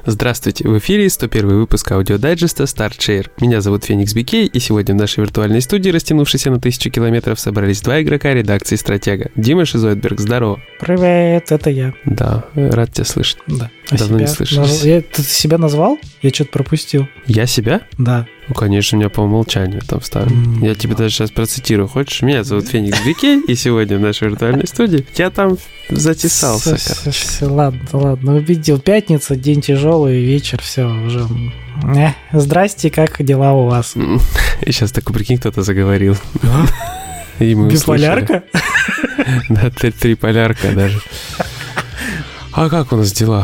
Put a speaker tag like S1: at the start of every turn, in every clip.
S1: Здравствуйте, в эфире 101 выпуск аудиодайджеста StartShare. Меня зовут Феникс Бикей, и сегодня в нашей виртуальной студии, растянувшейся на 1000 километров, собрались два игрока редакции «Стратега». Дима Шизоидберг, здорово.
S2: Привет, это я.
S1: Да, рад тебя слышать.
S2: Да.
S1: Давно не слышались.
S2: Ты себя назвал? Я что-то пропустил.
S1: Я себя?
S2: Да.
S1: Ну, конечно, у меня по умолчанию там вставлю. Я тебе даже сейчас процитирую. Хочешь? Меня зовут Феникс Бикей, и сегодня в нашей виртуальной студии я там затесался.
S2: Все, ладно. Увидел, пятница, день тяжелый, вечер, все, уже... Здрасте, как дела у вас?
S1: И сейчас такой, прикинь, кто-то заговорил.
S2: Биполярка?
S1: Да, триполярка даже. А как у нас дела?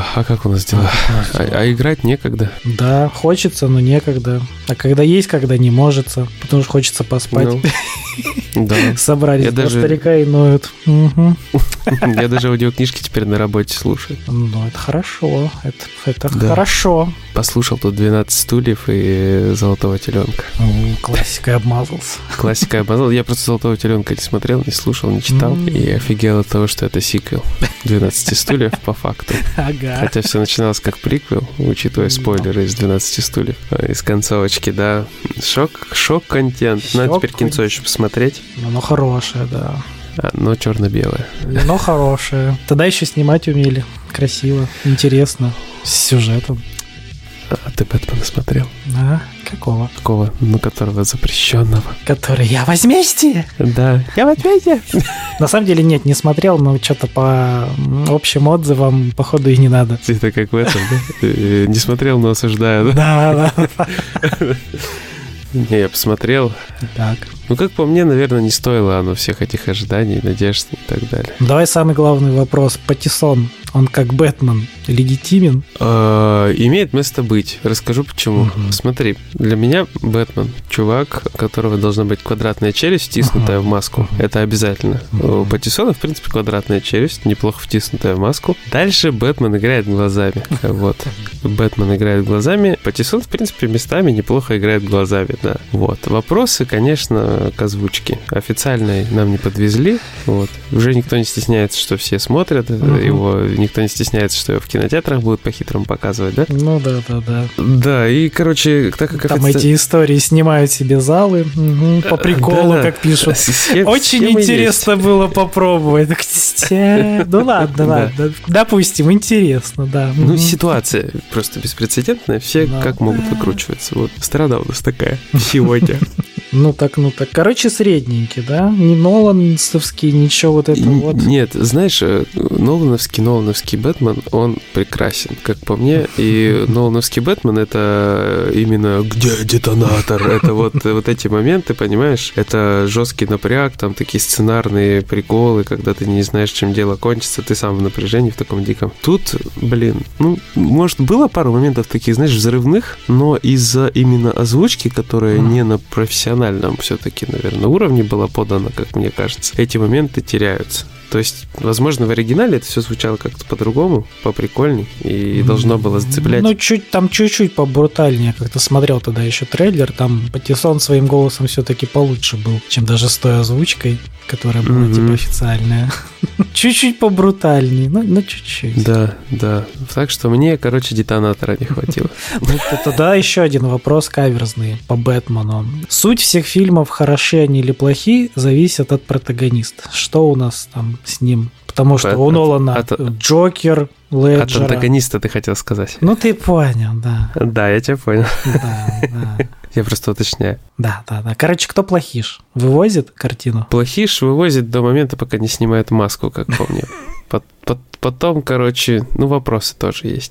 S1: А играть некогда.
S2: Да, хочется, но некогда. А когда есть, когда не может, потому что хочется поспать.
S1: Да.
S2: Собрались два старика и ноют.
S1: Я даже аудиокнижки теперь на работе слушаю.
S2: Ну, это хорошо. Это хорошо.
S1: Послушал тут 12 стульев и Золотого теленка.
S2: Классикой обмазался.
S1: Я просто Золотого теленка не смотрел, не слушал, не читал. И офигел от того, что это сиквел 12 стульев по факту.
S2: Ага.
S1: Хотя все начиналось как приквел, учитывая спойлеры из 12 стульев. Из концовочки, да. Шок-контент. Надо теперь кинцо еще посмотреть.
S2: Оно хорошее, да.
S1: Но черно-белое.
S2: Но хорошее. Тогда еще снимать умели. Красиво, интересно, с сюжетом.
S1: А ты Бэтмена смотрел?
S2: А? Какого?
S1: Какого? Ну, которого запрещенного.
S2: Который «Я возмездие».
S1: Да, «Я возмездие».
S2: На самом деле нет, не смотрел, но что-то по общим отзывам, походу, и не надо.
S1: Это как в этом, да? Не смотрел, но осуждаю, да?
S2: Да.
S1: Не, я посмотрел.
S2: Так.
S1: Ну, как по мне, наверное, не стоило оно всех этих ожиданий, надежд и так далее.
S2: Давай самый главный вопрос. Паттинсон, он как Бэтмен легитимен?
S1: Имеет место быть. Расскажу почему. Смотри, для меня Бэтмен чувак, у которого должна быть квадратная челюсть, втиснутая в маску. Это обязательно. У Паттинсона, в принципе, квадратная челюсть, неплохо втиснутая в маску. Дальше Бэтмен играет глазами. Вот. Бэтмен играет глазами. Паттинсон, в принципе, местами неплохо играет глазами, да. Вот. Вопросы, конечно, к озвучке. Официальной нам не подвезли. Вот. Уже никто не стесняется, что все смотрят его. Никто не стесняется, что его в кинотеатрах будут по-хитрому показывать, да?
S2: Ну да.
S1: Да, и, короче, так как...
S2: Там эти истории снимают себе залы по приколу, как пишут. Очень интересно было попробовать. Ну ладно. Допустим, интересно, да.
S1: Ну, ситуация просто беспрецедентная. Все как могут выкручиваться. Вот. Страна у нас такая сегодня.
S2: Ну так. Короче, средненький, да? Не нолановский, ничего вот этого вот.
S1: Нет, знаешь, нолановский Бэтмен, он прекрасен, как по мне. И нолановский Бэтмен — это именно где детонатор? Это вот эти моменты, понимаешь? Это жесткий напряг, там такие сценарные приколы, когда ты не знаешь, чем дело кончится, ты сам в напряжении в таком диком. Тут, может, было пару моментов таких, знаешь, взрывных, но из-за именно озвучки, которая не на профессиональном все-таки, наверное, уровне была подана, как мне кажется, эти моменты теряются. То есть, возможно, в оригинале это все звучало как-то по-другому, поприкольней, и должно было зацеплять.
S2: Ну, чуть-чуть побрутальнее. Как-то смотрел тогда еще трейлер, там Паттинсон своим голосом все-таки получше был, чем даже с той озвучкой, которая была типа официальная. Чуть-чуть побрутальнее, но чуть-чуть.
S1: Да. Так что мне, детонатора не хватило.
S2: Тогда еще один вопрос каверзный по Бэтмену. Суть всех фильмов, хороши они или плохи, зависит от протагониста. Что у нас там с ним? Потому что у Нолана Джокер, Леджера.
S1: От антагониста ты хотел сказать.
S2: Ну, ты понял, да.
S1: Да, я тебя понял.
S2: Да.
S1: Я просто уточняю.
S2: Да. Короче, кто плохиш? Вывозит картину?
S1: Плохиш вывозит до момента, пока не снимает маску, как по мне. Потом, вопросы тоже есть.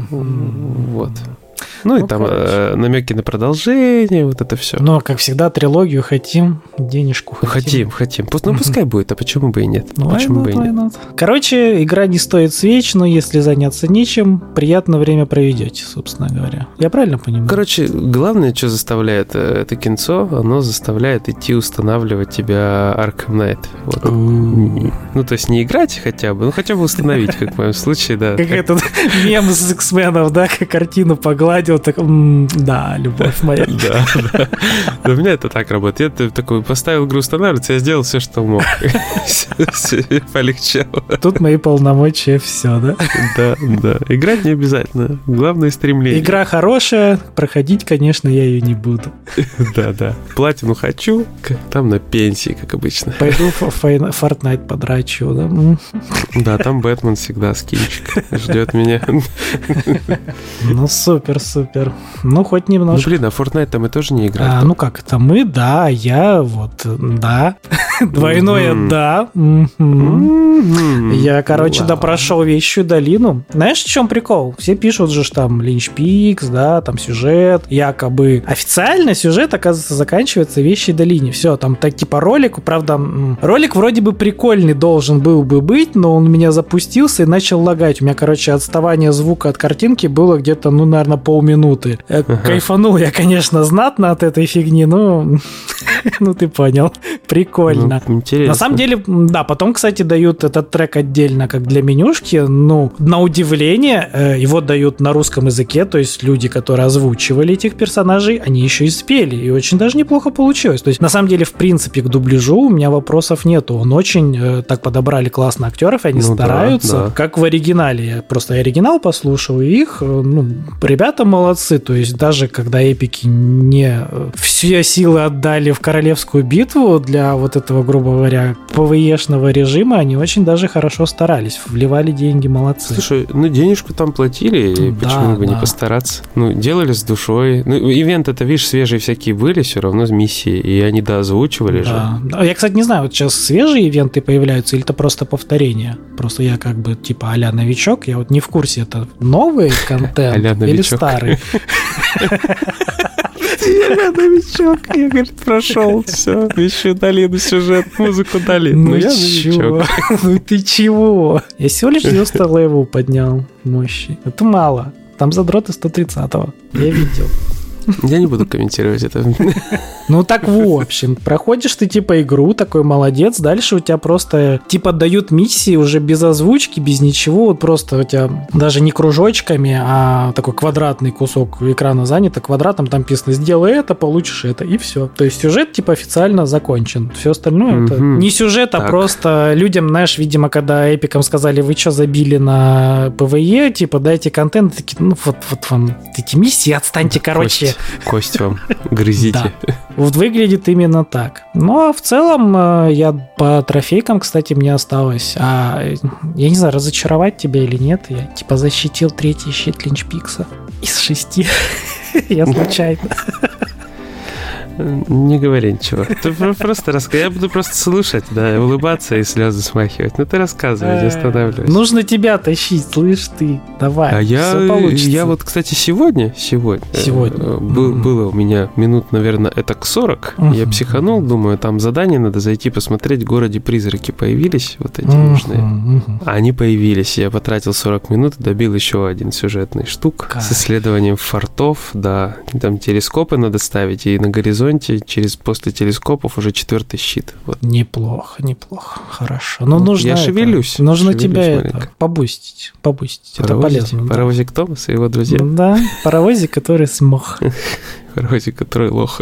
S1: Вот. Ну и там намеки на продолжение, вот это все.
S2: Но, как всегда, трилогию хотим, денежку хотим.
S1: Хотим. Ну, пускай будет, а почему бы и нет? Почему бы и нет?
S2: Короче, игра не стоит свеч, но если заняться нечем, приятно время проведете, собственно говоря. Я правильно понимаю?
S1: Короче, главное, что заставляет это кинцо, оно заставляет идти устанавливать тебя Arkham Knight. Вот. Ну, то есть не играть хотя бы, хотя бы установить, как в моем случае, да.
S2: Как этот мем с X-менов, да, как картину погладил, вот так, да, любовь моя.
S1: Да. У меня это так работает. Я такой поставил игру устанавливаться, я сделал все, что мог. Полегчало.
S2: Тут мои полномочия, все, да?
S1: Да. Играть не обязательно. Главное стремление.
S2: Игра хорошая, проходить, конечно, я ее не буду.
S1: Да. Платину хочу, там на пенсии, как обычно.
S2: Пойду в Fortnite подрачу, да?
S1: Да, там Бэтмен всегда скинчик ждет меня.
S2: Ну, супер. Ну, хоть немножко.
S1: Ну, блин, а Fortnite там мы тоже не играли.
S2: Ну, как это мы, да, я вот, да. Двойное да. Я, короче, допрошел Вещую долину. Знаешь, в чем прикол? Все пишут же, что там Линч Пикс, да, там сюжет, якобы. Официально сюжет, оказывается, заканчивается в Вещей долине. Все, там так типа ролик, правда, ролик вроде бы прикольный должен был бы быть, но он у меня запустился и начал лагать. У меня, короче, отставание звука от картинки было где-то, ну, наверное, полминуты. Кайфанул я, конечно, знатно от этой фигни, но... Ну, ты понял. Прикольно.
S1: Ну, интересно.
S2: На самом деле, да, потом, кстати, дают этот трек отдельно, как для менюшки. Ну, на удивление, его дают на русском языке, то есть люди, которые озвучивали этих персонажей, они еще и спели, и очень даже неплохо получилось. То есть, на самом деле, в принципе, к дубляжу у меня вопросов нету. Он очень так подобрали классно актеров, и они стараются, как в оригинале. Я просто оригинал послушал, и их, ребята молодцы. То есть, даже когда эпики не все силы отдали в королевскую битву для вот этого, грубо говоря, ПВЕшного режима, они очень даже хорошо старались, вливали деньги, молодцы.
S1: Слушай, денежку там платили, и почему бы не постараться? Делали с душой. Ивент это, видишь, свежие всякие были, все равно с миссией, и они озвучивали же.
S2: Я, кстати, не знаю, вот сейчас свежие ивенты появляются, или это просто повторение? Просто я как бы типа а-ля новичок, я вот не в курсе, это новый контент или старый?
S1: Я новичок. Я, говорит, прошел все. Вещую долину, сюжет, музыку дали.
S2: Ну я новичок. Ну ты чего? Я всего лишь 90 левел поднял мощи. Это мало. Там задроты 130-го. Я видел.
S1: Я не буду комментировать это.
S2: Ну так в общем, проходишь ты типа игру, такой молодец, дальше у тебя просто типа дают миссии уже без озвучки, без ничего, вот просто у тебя даже не кружочками, а такой квадратный кусок экрана занят, а квадратом там написано «сделай это, получишь это», и все. То есть сюжет типа официально закончен. Все остальное это не сюжет, а просто людям, знаешь, видимо, когда эпикам сказали, вы что забили на ПВЕ, типа дайте контент, такие, вот вам эти миссии, отстаньте, короче.
S1: Кость вам, грызите.
S2: Да. Вот выглядит именно так. Ну, а в целом, я по трофейкам, кстати, мне осталось. Я не знаю, разочаровать тебя или нет. Я, типа, защитил 3-й щит Линч Пикса из 6. Я случайно.
S1: Не говори ничего. Ты просто рассказывай. Я буду просто слушать, да, улыбаться и слезы смахивать. Ну ты рассказывай, не останавливайся.
S2: Нужно тебя тащить, слышь ты. Давай, все получится.
S1: Я вот, кстати, сегодня было у меня минут, наверное, это к 40. Я психанул, думаю, там задание надо зайти посмотреть, в городе призраки появились, вот эти нужные. Они появились. Я потратил 40 минут, добил еще один сюжетный штук с исследованием фортов, да. Там телескопы надо ставить, и на горизонте после телескопов уже 4-й щит. Вот.
S2: Неплохо. Хорошо. Но нужно
S1: я шевелюсь.
S2: Нужно тебя побустить. Это полезно.
S1: Паровозик Томас и его друзья.
S2: Да, паровозик, который смог.
S1: Паровозик, который лох.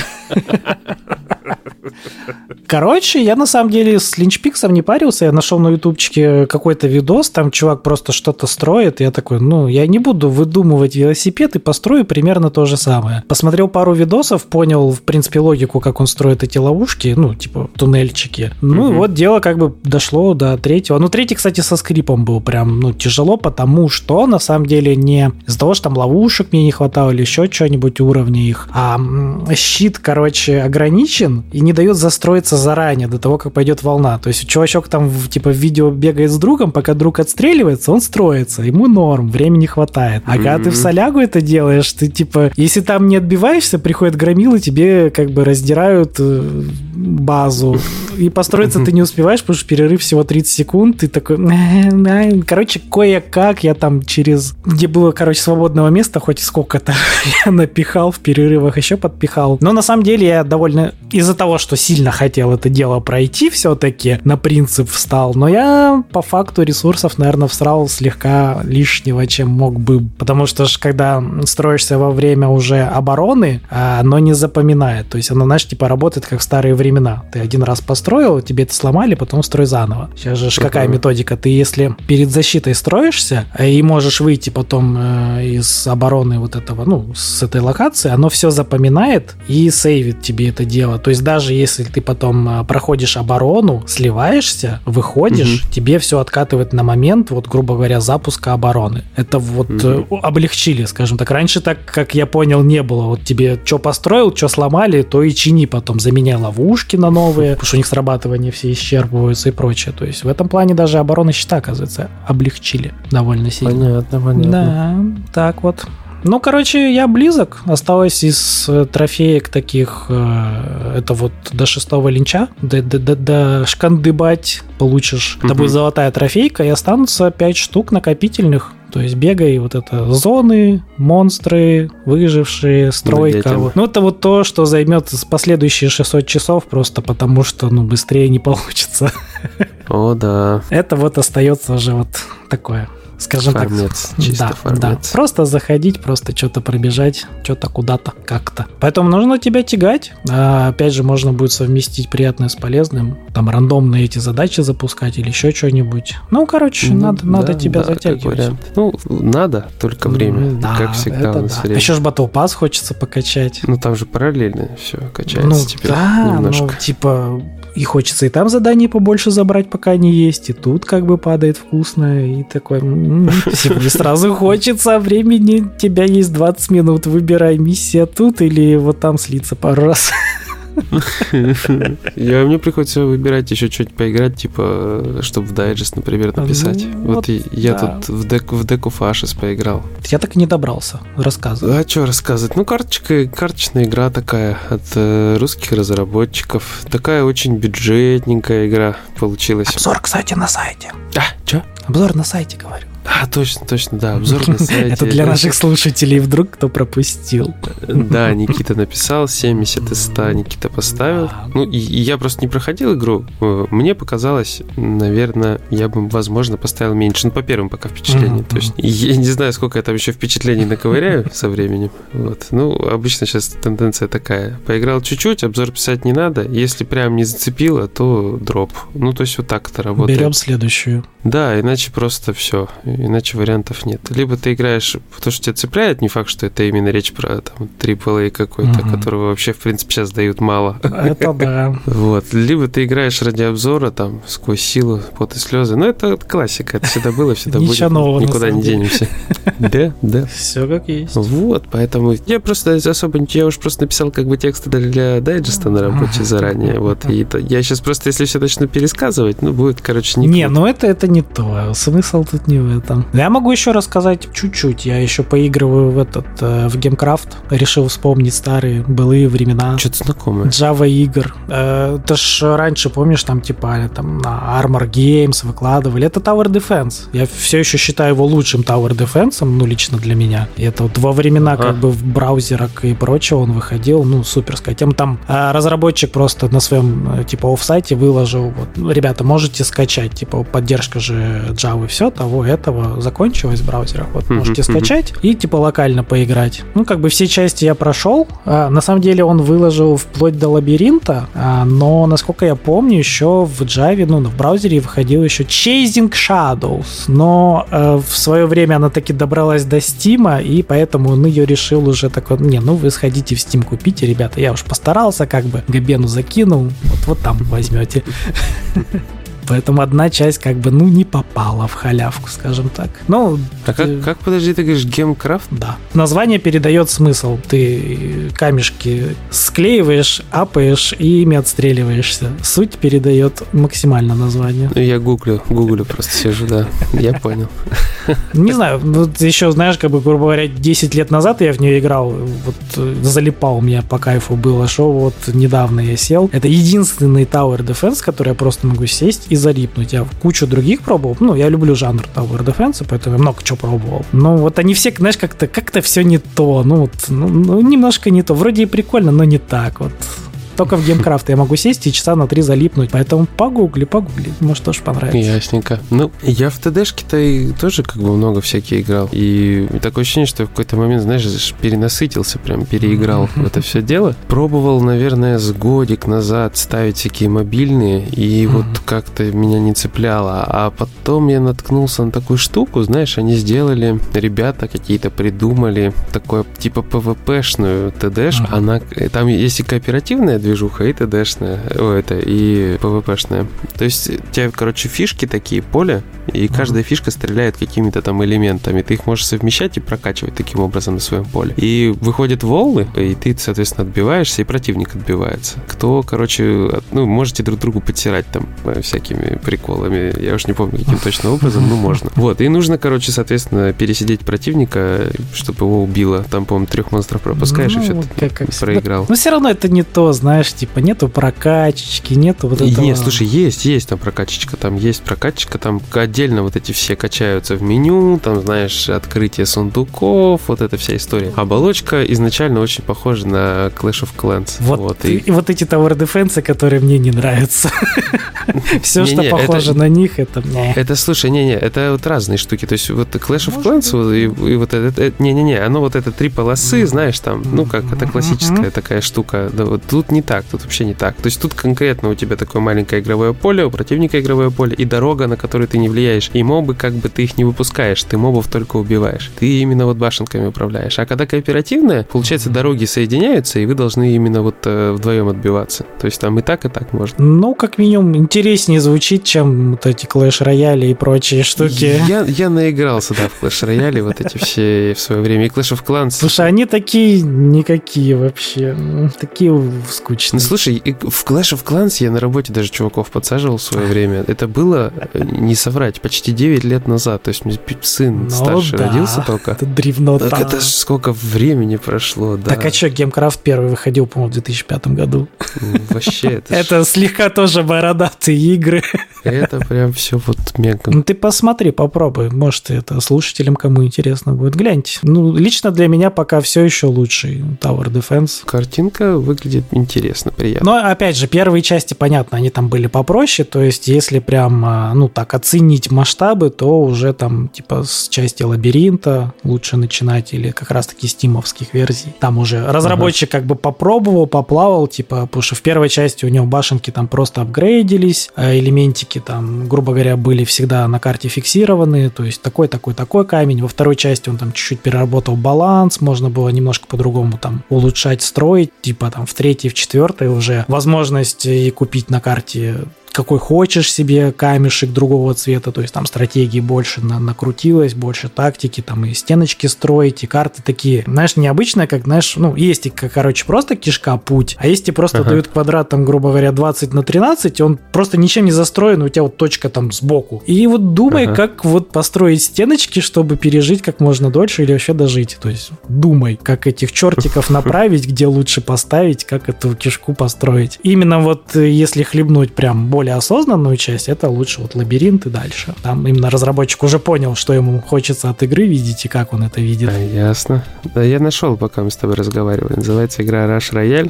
S2: Короче, я на самом деле с Линч Пиксом не парился. Я нашел на ютубчике какой-то видос, там чувак просто что-то строит. Я такой, я не буду выдумывать велосипед и построю примерно то же самое. Посмотрел пару видосов, понял, в принципе, логику, как он строит эти ловушки, типа туннельчики. И вот дело как бы дошло до 3-го. 3-й, кстати, со скрипом был прям, тяжело, потому что, на самом деле, не из-за того, что там ловушек мне не хватало или еще что-нибудь уровня их, а щит, короче, ограничен и не дает застроиться заранее, до того, как пойдет волна. То есть чувачок там в видео бегает с другом, пока друг отстреливается, он строится, ему норм, времени хватает. А когда ты в солягу это делаешь, ты если там не отбиваешься, приходит громилы, тебе как бы раздирают базу. И построиться ты не успеваешь, потому что перерыв всего 30 секунд. Ты такой... Короче, кое-как я там через... Где было, свободного места, хоть сколько-то я напихал, в перерывах еще подпихал. Но на самом деле я довольно... Из-за того, что сильно хотел это дело пройти все-таки, на принцип встал. Но я по факту ресурсов, наверное, всрал слегка лишнего, чем мог бы. Потому что когда строишься во время уже обороны, оно не запоминает. То есть оно, знаешь, работает как в старые времена. Ты один раз построил, тебе это сломали, потом строй заново. Сейчас же какая методика? Ты если перед защитой строишься и можешь выйти потом из обороны вот этого, с этой локации, оно все запоминает и сейвит тебе это дело. То есть даже если ты потом проходишь оборону, сливаешься, выходишь, тебе все откатывает на момент, грубо говоря, запуска обороны. Это облегчили, скажем так. Раньше так, как я понял, не было. Тебе что построил, что сломали, то и чини потом. Заменяй ловушки на новые, потому что у них срабатывания все исчерпываются и прочее. То есть в этом плане даже обороны щита, оказывается, облегчили довольно сильно. Понятно. Да, так вот. Я близок. Осталось из трофеек таких, это до 6-го линча, до шкандыбать получишь. Это будет золотая трофейка, и останутся 5 штук накопительных. То есть бегай, зоны, монстры, выжившие, стройка. Это то, что займет последующие 600 часов, просто потому что, быстрее не получится.
S1: О, да.
S2: Это остается уже такое. Скажем
S1: фармец,
S2: так,
S1: чисто фармец.
S2: Да. Просто заходить, просто что-то пробежать, что-то куда-то, как-то. Поэтому нужно тебя тягать. Опять же, можно будет совместить приятное с полезным. Там рандомные эти задачи запускать или еще что-нибудь. Надо тебя затягивать.
S1: Надо, только время. Как всегда у нас время.
S2: Еще ж Battle Pass хочется покачать.
S1: Там же параллельно все качается теперь немножко.
S2: И хочется и там заданий побольше забрать, пока они есть, и тут падает вкусно, и такой... И сразу хочется времени, у тебя есть 20 минут, выбирай, миссия тут или там слиться пару раз.
S1: Мне приходится выбирать еще что-нибудь поиграть, чтобы в дайджест, например, написать. Я тут в деку Фашис поиграл.
S2: Я так и не добрался. Рассказывай.
S1: А что рассказывать? Карточная игра такая от русских разработчиков. Такая очень бюджетненькая игра получилась.
S2: Обзор, кстати, на сайте.
S1: Что?
S2: Обзор на сайте, говорю.
S1: Точно, да, обзор на сайте.
S2: Это для наших слушателей, вдруг кто пропустил.
S1: Да, Никита написал, 70 из 100 Никита поставил. И я просто не проходил игру. Мне показалось, наверное, я бы, возможно, поставил меньше. По первым пока впечатлениям. То есть я не знаю, сколько я там еще впечатлений наковыряю со временем. Обычно сейчас тенденция такая. Поиграл чуть-чуть, обзор писать не надо. Если прям не зацепило, то дроп. То есть так это работает.
S2: Берем следующую.
S1: Да, иначе просто все. Иначе вариантов нет. Либо ты играешь, потому что тебя цепляет, не факт, что это именно речь про AAA какой-то, которого вообще, в принципе, сейчас дают мало.
S2: Это да.
S1: Либо ты играешь ради обзора, сквозь силу, пот и слезы. Это классика, это всегда было, всегда будет.
S2: Ничего нового,
S1: никуда не денемся. Да.
S2: Все как есть.
S1: Поэтому я просто я уж просто написал тексты для дайджеста на работе заранее. И я сейчас просто, если все начну пересказывать, будет, не круто.
S2: Это не то. Смысл тут не в этом. Я могу еще рассказать чуть-чуть. Я еще поигрываю в GameCraft. Решил вспомнить старые былые времена.
S1: Что-то знакомое.
S2: Java игр. Это ж раньше, помнишь, там на Armor Games выкладывали. Это Tower Defense. Я все еще считаю его лучшим Tower Defense, лично для меня. И это во времена в браузерах и прочего он выходил, суперская тема. Там разработчик просто на своем оффсайте выложил, ребята, можете скачать, поддержка же Java, все, этого закончилось в браузерах. Можете скачать и локально поиграть. Все части я прошел. На самом деле он выложил вплоть до лабиринта, но, насколько я помню, еще в Java, в браузере выходил еще Chasing Shadows, но в свое время она таки добралась до Steam, и поэтому он ее решил уже вы сходите в Steam купите, ребята, я уж постарался, Габену закинул, там возьмете. Поэтому одна часть как бы, не попала в халявку, скажем так.
S1: Как, подожди, ты говоришь, Гемкрафт?
S2: Да. Название передает смысл. Ты камешки склеиваешь, апаешь и ими отстреливаешься. Суть передает максимально название.
S1: Я гуглю просто сижу, да. Я понял.
S2: Не знаю, еще, знаешь, грубо говоря, 10 лет назад я в нее играл, залипал, у меня по кайфу было, что недавно я сел. Это единственный Tower Defense, который я просто могу сесть и залипнуть. Я кучу других пробовал. Я люблю жанр Tower Defense, поэтому я много чего пробовал. Но они все, знаешь, как-то все не то. Немножко не то. Вроде и прикольно, но не так вот. Только в Гемкрафт я могу сесть и часа на 3 залипнуть. Поэтому погугли. Может, тоже понравится.
S1: Ясненько. Я в ТДшке-то и тоже много всякие играл. И такое ощущение, что в какой-то момент, знаешь, перенасытился, прям переиграл в это все дело. Пробовал, наверное, с годик назад ставить всякие мобильные, и как-то меня не цепляло. А потом я наткнулся на такую штуку, знаешь, они сделали, ребята какие-то придумали такое типа PvP-шную ТДшку. Там есть и кооперативная движуха, и ТДшная, и ПВПшная. То есть у тебя, фишки такие, поле, и каждая фишка стреляет какими-то там элементами. Ты их можешь совмещать и прокачивать таким образом на своем поле. И выходят волны, и ты, соответственно, отбиваешься, и противник отбивается. Кто, можете друг другу подтирать там всякими приколами. Я уж не помню, каким точно образом, но можно. И нужно, соответственно, пересидеть противника, чтобы его убило. Там, по-моему, 3 монстров пропускаешь, и все, ты проиграл.
S2: Но все равно это не то, знаешь, нету прокачечки, нету этого.
S1: Нет, слушай, есть там прокачечка, там отдельно эти все качаются в меню, там, знаешь, открытие сундуков, это вся история. Оболочка изначально очень похожа на Clash of Clans.
S2: И эти Tower Defense, которые мне не нравятся. Все, что похоже на них, это...
S1: Это, слушай, это разные штуки. То есть Clash of Clans, оно это 3 полосы, знаешь, там, это классическая такая штука. Тут не так, тут вообще не так. То есть тут конкретно у тебя такое маленькое игровое поле, у противника игровое поле и дорога, на которую ты не влияешь. И мобы, ты их не выпускаешь, ты мобов только убиваешь. Ты именно башенками управляешь. А когда кооперативная, получается, дороги соединяются, и вы должны именно вдвоем отбиваться. То есть там и так можно.
S2: Как минимум, интереснее звучит, чем эти Clash Royale и прочие штуки.
S1: Я наигрался, в Clash Royale, эти все в свое время. И Clash of Clans.
S2: Слушай, они такие никакие вообще. Такие скучные.
S1: Слушай, в Clash of Clans я на работе даже чуваков подсаживал в свое время. Это было, не соврать, почти 9 лет назад. То есть мне сын старший родился только.
S2: Это древнота.
S1: Так это ж сколько времени прошло, да.
S2: Так а что, Гемкрафт первый выходил, по-моему, в 2005 году.
S1: Вообще.
S2: Это слегка тоже бородатые игры.
S1: Это прям все мега.
S2: Ты посмотри, попробуй. Может, это слушателям, кому интересно будет. Гляньте. Лично для меня пока все еще лучший Tower Defense.
S1: Картинка выглядит интересно, приятно.
S2: Но, опять же, первые части, понятно, они там были попроще, то есть, если прям, так оценить масштабы, то уже там, с части лабиринта лучше начинать, или как раз-таки стимовских версий. Там уже разработчик попробовал, поплавал, потому что в первой части у него башенки там просто апгрейдились, элементики там, грубо говоря, были всегда на карте фиксированы, то есть такой камень. Во второй части он там чуть-чуть переработал баланс, можно было немножко по-другому там улучшать, строить, в третьей, в четвертой уже возможность и купить на карте какой хочешь себе камешек другого цвета, то есть там стратегии больше накрутилось, больше тактики, там и стеночки строить, и карты такие, знаешь, необычные, как, знаешь, есть и, просто кишка путь, а есть и просто дают квадрат, там, грубо говоря, 20 на 13, и он просто ничем не застроен, у тебя точка там сбоку. И думай, как построить стеночки, чтобы пережить как можно дольше или вообще дожить. То есть думай, как этих чертиков направить, где лучше поставить, как эту кишку построить. Именно если хлебнуть прям более осознанную часть, это лучше лабиринт и дальше. Там именно разработчик уже понял, что ему хочется от игры видеть и как он это видит.
S1: Ясно. Да, я нашел, пока мы с тобой разговаривали. Называется игра Rush Royale.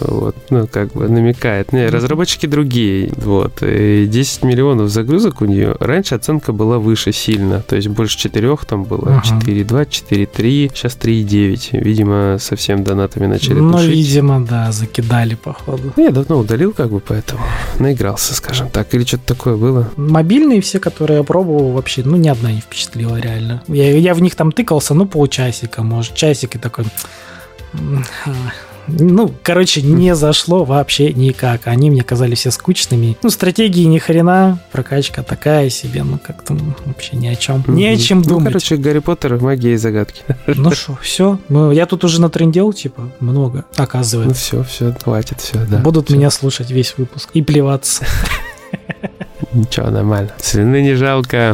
S1: Намекает. Разработчики другие. 10 миллионов загрузок у нее. Раньше оценка была выше сильно. То есть больше 4 там было. 4.2, 4.3. Сейчас 3.9. Видимо, совсем донатами начали тушить.
S2: Видимо, да, закидали, походу.
S1: Я давно удалил, поэтому наигрался, скажем так. Или что-то такое было?
S2: Мобильные все, которые я пробовал, вообще, ни одна не впечатлила реально. Я в них там тыкался, полчасика, может, часик, и такой... не зашло вообще никак. Они мне казались все скучными. Стратегии ни хрена, прокачка такая себе, как-то вообще ни о чем. Ни о чем думать.
S1: Гарри Поттер, магия и загадки.
S2: Ну что, все. Я тут уже натрындел, много, оказывается.
S1: Все, хватит, все, да.
S2: Будут меня слушать весь выпуск и плеваться.
S1: Ничего, нормально. Слюны не жалко.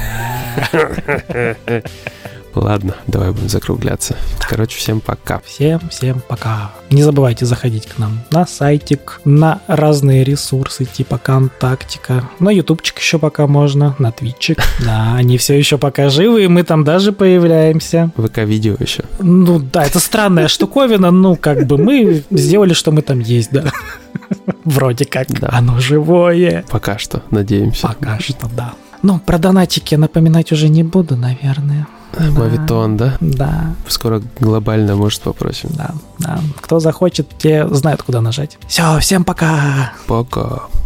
S1: Ладно, давай будем закругляться. Всем пока.
S2: Всем пока. Не забывайте заходить к нам на сайтик, на разные ресурсы типа ВКонтактика, на ютубчик еще пока можно, на твитчик. Да, они все еще пока живы, и мы там даже появляемся.
S1: ВК-видео еще.
S2: Да, это странная штуковина, мы сделали, что мы там есть, да. Вроде как. Да. Оно живое.
S1: Пока что, надеемся.
S2: Пока что, да. Про донатики напоминать уже не буду, наверное.
S1: Мавитон, да?
S2: Да.
S1: Скоро глобально, может, попросим.
S2: Да. Кто захочет, те знают, куда нажать. Все, всем пока.
S1: Пока.